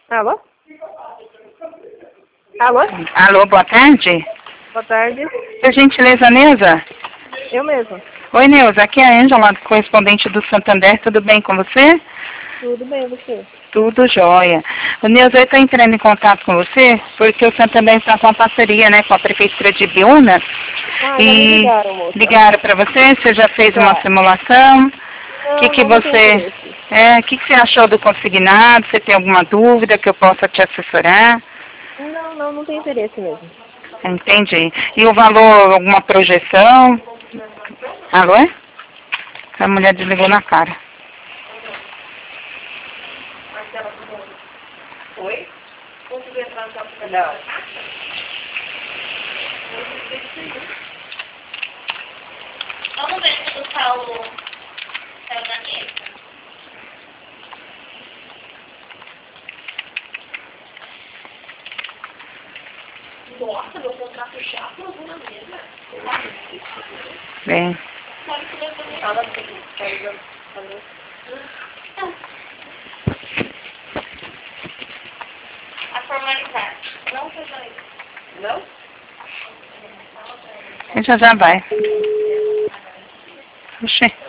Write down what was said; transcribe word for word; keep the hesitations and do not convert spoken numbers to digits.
Alô? Alô? Alô, boa tarde. Boa tarde. Por gentileza, Neuza? Eu mesma. Oi, Neuza. Aqui é a Ângela, correspondente do Santander. Tudo bem com você? Tudo bem, você? Tudo jóia. O Neuza, eu estou entrando em contato com você porque o Santander está com uma parceria, né, com a Prefeitura de Biúna. Ah, já me E ligaram, moça. ligaram para você? Você já fez Já. uma simulação? O Não, que, que não, não tenho você... interesse. É, o que, que você achou do consignado? Você tem alguma dúvida que eu possa te assessorar? Não, não, não tenho interesse mesmo. Entendi. E o valor, alguma projeção? Alô? A mulher desligou na cara. Oi? Consegui entrar no seu Não. Vamos ver se o Paulo saiu da mesa. Nossa, meu contrato já aprovou na mesa. Bem. A formalizar. Não seja isso. Não? Já já vai. Oxê.